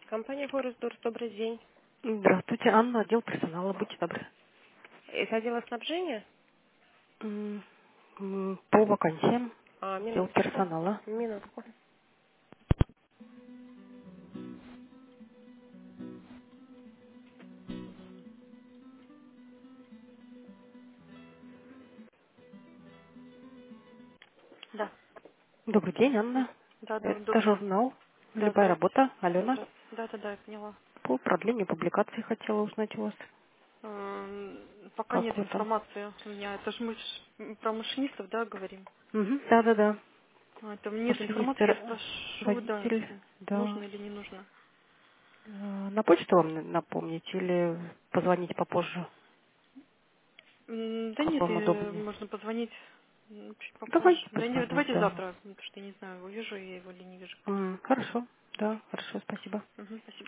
Компания Форестдорс, добрый день. Здравствуйте, Анна, отдел персонала, будьте добры. Это отдела снабжения? М, По вакансиям, отдел Минуточку. персонала. Минутку. Да, Добрый день, Анна. да, Это журнал да, «Любая здрасте. работа». Алена. Да, я поняла. По продлению публикации хотела узнать у вас. Пока Как нет вы там? информации у меня. Это же мы про машинистов, да, говорим? Да. Это нет информации, Машинисты, я спрошу, да, водитель, нужно да. или не нужно. На почту вам напомнить или позвонить попозже? Да Как нет, вам удобнее? можно позвонить чуть попозже. Давайте Да нет, позвоню, давайте да. завтра, потому что я не знаю, увижу я его или не вижу. Хорошо, да, хорошо, спасибо. Мгм, спасибо.